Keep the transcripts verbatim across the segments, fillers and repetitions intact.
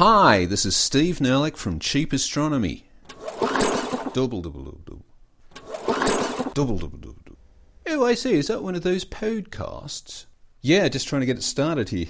Hi, this is Steve Nerlich from Cheap Astronomy. Double, double, double, double. Double, double, double, double. Oh, I see. Is that one of those podcasts? Yeah, just trying to get it started here.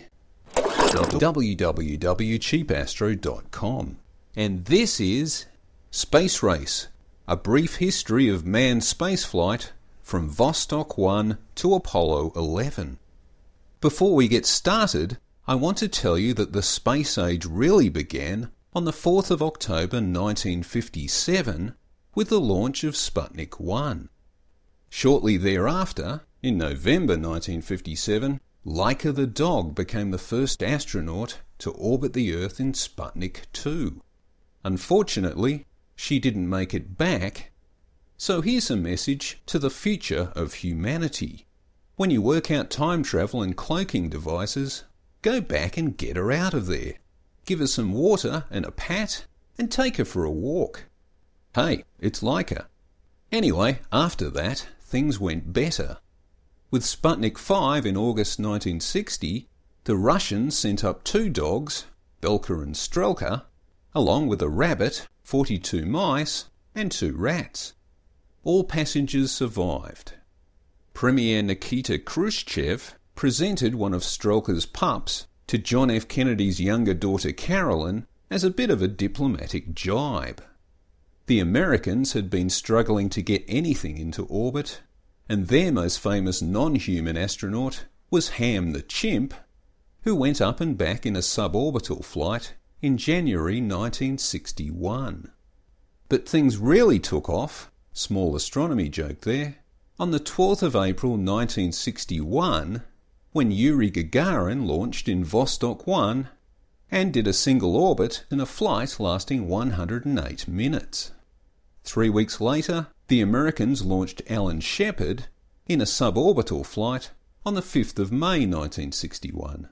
w w w dot cheap astro dot com. And this is Space Race, a brief history of manned spaceflight from Vostok one to Apollo eleven. Before we get started, I want to tell you that the space age really began on the fourth of October nineteen fifty-seven with the launch of Sputnik one. Shortly thereafter, in November nineteen fifty-seven, Laika the dog became the first astronaut to orbit the Earth in Sputnik two. Unfortunately, she didn't make it back, so here's a message to the future of humanity. When you work out time travel and cloaking devices, go back and get her out of there. Give her some water and a pat, and take her for a walk. Hey, it's Laika. Anyway, after that, things went better. With Sputnik five in August nineteen sixty, the Russians sent up two dogs, Belka and Strelka, along with a rabbit, forty-two mice, and two rats. All passengers survived. Premier Nikita Khrushchev presented one of Strelka's pups to John F. Kennedy's younger daughter Carolyn as a bit of a diplomatic jibe. The Americans had been struggling to get anything into orbit, and their most famous non-human astronaut was Ham the chimp, who went up and back in a suborbital flight in January nineteen sixty-one. But things really took off, small astronomy joke there, on the twelfth of April nineteen sixty-one, when Yuri Gagarin launched in Vostok one and did a single orbit in a flight lasting one hundred eight minutes. Three weeks later, the Americans launched Alan Shepard in a suborbital flight on the fifth of May nineteen sixty-one.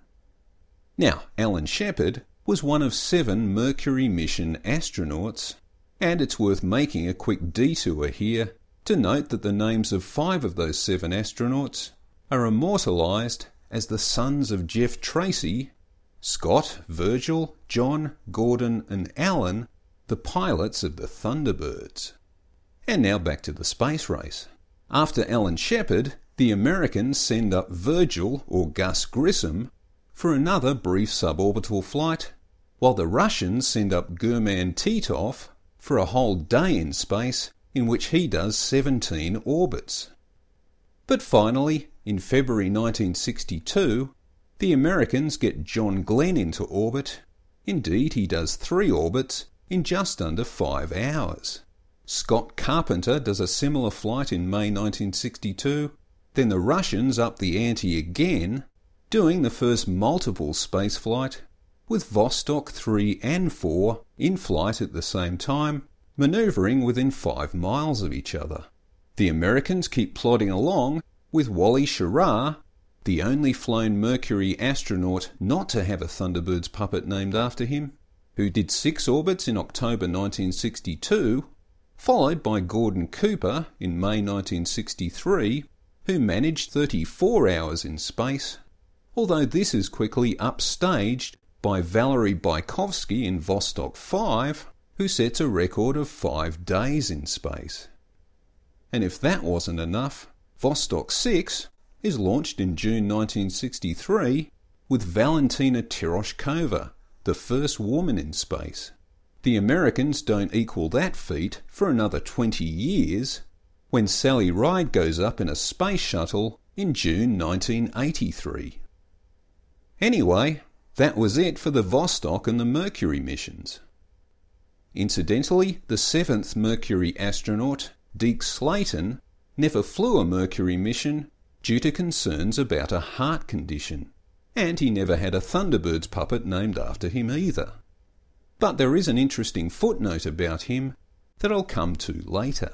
Now, Alan Shepard was one of seven Mercury mission astronauts, and it's worth making a quick detour here to note that the names of five of those seven astronauts are immortalised as the sons of Jeff Tracy, Scott, Virgil, John, Gordon and Alan, the pilots of the Thunderbirds. And now back to the space race. After Alan Shepard, the Americans send up Virgil, or Gus Grissom, for another brief suborbital flight, while the Russians send up German Titov for a whole day in space in which he does seventeen orbits. But finally, in February nineteen sixty-two, the Americans get John Glenn into orbit. Indeed, he does three orbits in just under five hours. Scott Carpenter does a similar flight in May nineteen sixty-two. Then the Russians up the ante again, doing the first multiple spaceflight, with Vostok three and four in flight at the same time, manoeuvring within five miles of each other. The Americans keep plodding along with Wally Schirra, the only flown Mercury astronaut not to have a Thunderbirds puppet named after him, who did six orbits in October nineteen sixty-two, followed by Gordon Cooper in May nineteen sixty-three, who managed thirty-four hours in space, although this is quickly upstaged by Valery Bykovsky in Vostok five, who sets a record of five days in space. And if that wasn't enough, Vostok six is launched in June nineteen sixty-three with Valentina Tereshkova, the first woman in space. The Americans don't equal that feat for another twenty years, when Sally Ride goes up in a space shuttle in June nineteen eighty-three. Anyway, that was it for the Vostok and the Mercury missions. Incidentally, the seventh Mercury astronaut, Deke Slayton, never flew a Mercury mission due to concerns about a heart condition, and he never had a Thunderbirds puppet named after him either. But there is an interesting footnote about him that I'll come to later.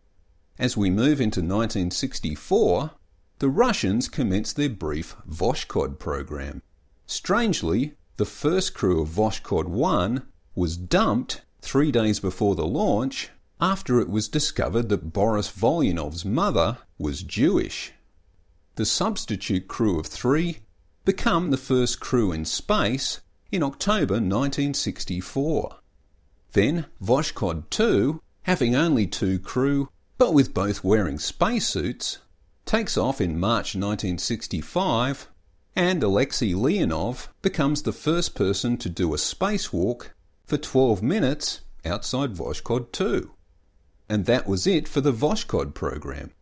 As we move into nineteen sixty-four, the Russians commence their brief Voskhod program. Strangely, the first crew of Voskhod one was dumped three days before the launch after it was discovered that Boris Volyanov's mother was Jewish. The substitute crew of three become the first crew in space in October nineteen sixty-four. Then Voskhod two, having only two crew, but with both wearing spacesuits, takes off in March nineteen sixty-five, and Alexei Leonov becomes the first person to do a spacewalk for twelve minutes outside Voskhod two. And that was it for the Voskhod program.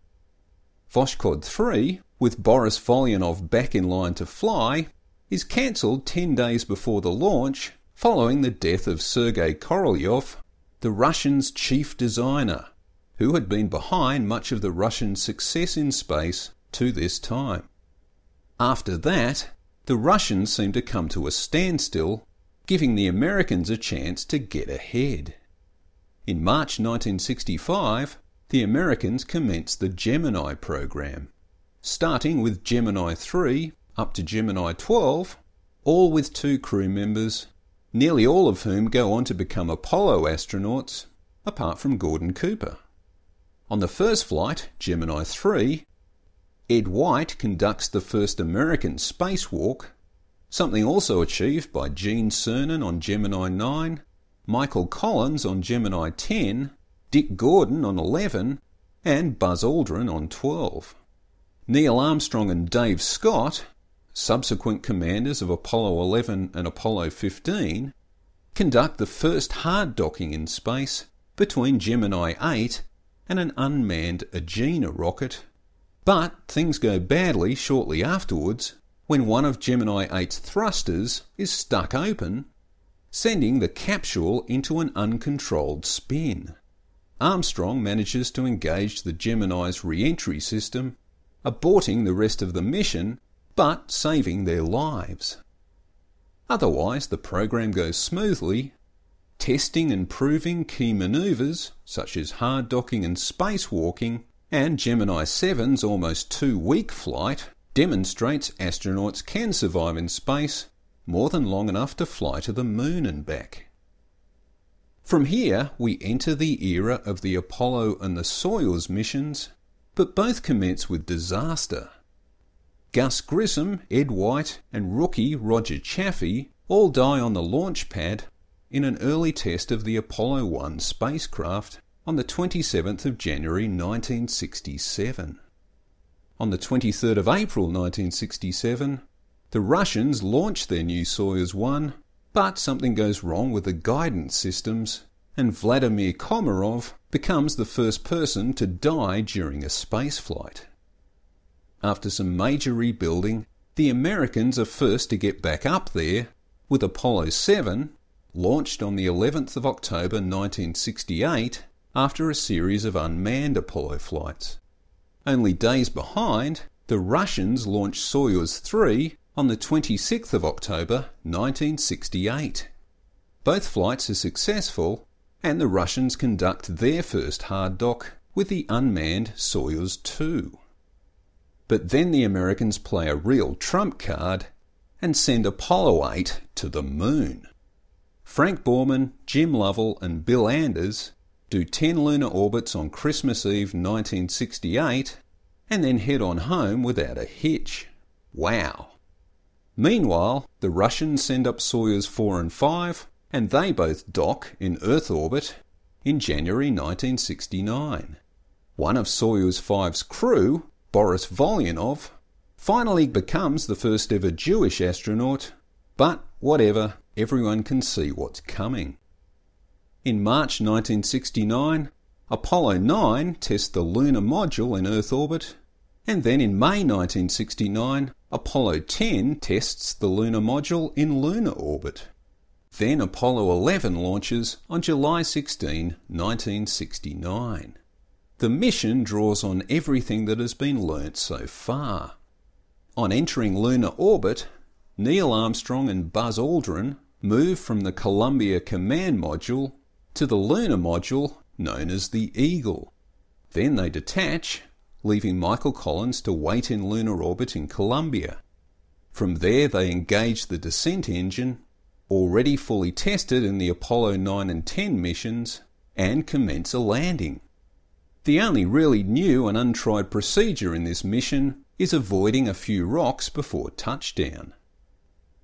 Voskhod three, with Boris Volyanov back in line to fly, is cancelled ten days before the launch following the death of Sergei Korolyov, the Russians' chief designer, who had been behind much of the Russian success in space to this time. After that, the Russians seemed to come to a standstill, giving the Americans a chance to get ahead. In March nineteen sixty-five, the Americans commenced the Gemini program, starting with Gemini three up to Gemini twelve, all with two crew members, nearly all of whom go on to become Apollo astronauts, apart from Gordon Cooper. On the first flight, Gemini three, Ed White conducts the first American spacewalk, something also achieved by Gene Cernan on Gemini nine, Michael Collins on Gemini ten, Dick Gordon on eleven, and Buzz Aldrin on twelve. Neil Armstrong and Dave Scott, subsequent commanders of Apollo eleven and Apollo fifteen, conduct the first hard docking in space between Gemini eight and an unmanned Agena rocket, but things go badly shortly afterwards when one of Gemini eight's thrusters is stuck open, sending the capsule into an uncontrolled spin. Armstrong manages to engage the Gemini's re-entry system, aborting the rest of the mission but saving their lives. Otherwise, the program goes smoothly, testing and proving key manoeuvres such as hard docking and spacewalking, and Gemini seven's almost two-week flight demonstrates astronauts can survive in space more than long enough to fly to the moon and back. From here, we enter the era of the Apollo and the Soyuz missions, but both commence with disaster. Gus Grissom, Ed White, and rookie Roger Chaffee all die on the launch pad in an early test of the Apollo one spacecraft on the twenty-seventh of January nineteen sixty-seven. On the twenty-third of April nineteen sixty-seven, the Russians launch their new Soyuz one, but something goes wrong with the guidance systems, and Vladimir Komarov becomes the first person to die during a spaceflight. After some major rebuilding, the Americans are first to get back up there, with Apollo seven, launched on the eleventh of October nineteen sixty-eight after a series of unmanned Apollo flights. Only days behind, the Russians launched Soyuz three on the twenty-sixth of October nineteen sixty-eight. Both flights are successful, and the Russians conduct their first hard dock with the unmanned Soyuz two. But then the Americans play a real trump card and send Apollo eight to the moon. Frank Borman, Jim Lovell and Bill Anders do ten lunar orbits on Christmas Eve nineteen sixty-eight and then head on home without a hitch. Wow! Meanwhile, the Russians send up Soyuz four and five, and they both dock in Earth orbit in January nineteen sixty-nine. One of Soyuz five's crew, Boris Volyanov, finally becomes the first ever Jewish astronaut, but whatever, everyone can see what's coming. In March nineteen sixty-nine, Apollo nine tests the lunar module in Earth orbit, and then in May nineteen sixty-nine, Apollo ten tests the lunar module in lunar orbit. Then Apollo eleven launches on July sixteenth, nineteen sixty-nine. The mission draws on everything that has been learnt so far. On entering lunar orbit, Neil Armstrong and Buzz Aldrin move from the Columbia Command Module to the lunar module known as the Eagle. Then they detach, leaving Michael Collins to wait in lunar orbit in Columbia. From there they engage the descent engine, already fully tested in the Apollo nine and ten missions, and commence a landing. The only really new and untried procedure in this mission is avoiding a few rocks before touchdown.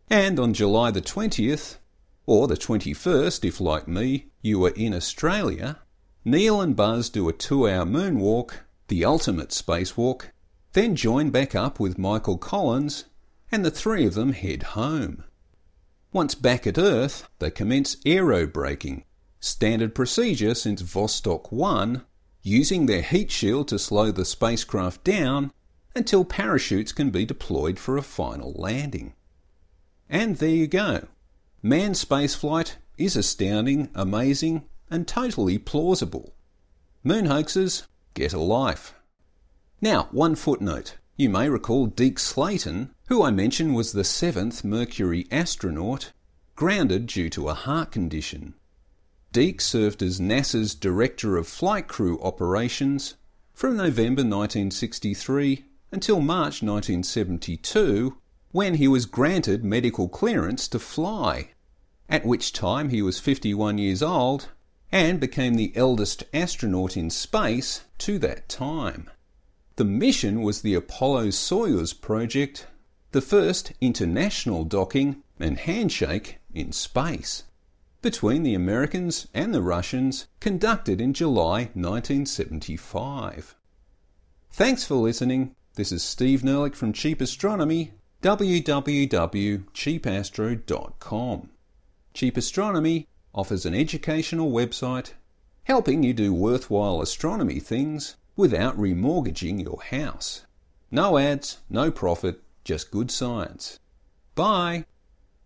And on July the twentieth, or the twenty-first if like me, you were in Australia, Neil and Buzz do a two-hour moonwalk, the ultimate spacewalk, then join back up with Michael Collins, and the three of them head home. Once back at Earth, they commence aerobraking, standard procedure since Vostok one, using their heat shield to slow the spacecraft down until parachutes can be deployed for a final landing. And there you go. Manned spaceflight is astounding, amazing, and totally plausible. Moon hoaxes, get a life. Now, one footnote. You may recall Deke Slayton, who I mentioned was the seventh Mercury astronaut, grounded due to a heart condition. Deke served as NASA's Director of Flight Crew Operations from November nineteen sixty-three until March nineteen seventy-two, when he was granted medical clearance to fly, at which time he was fifty-one years old and became the eldest astronaut in space to that time. The mission was the Apollo-Soyuz project, the first international docking and handshake in space between the Americans and the Russians, conducted in July nineteen seventy-five. Thanks for listening. This is Steve Nerlich from Cheap Astronomy, w w w dot cheap astro dot com. Cheap Astronomy offers an educational website helping you do worthwhile astronomy things without remortgaging your house. No ads, no profit, just good science. Bye!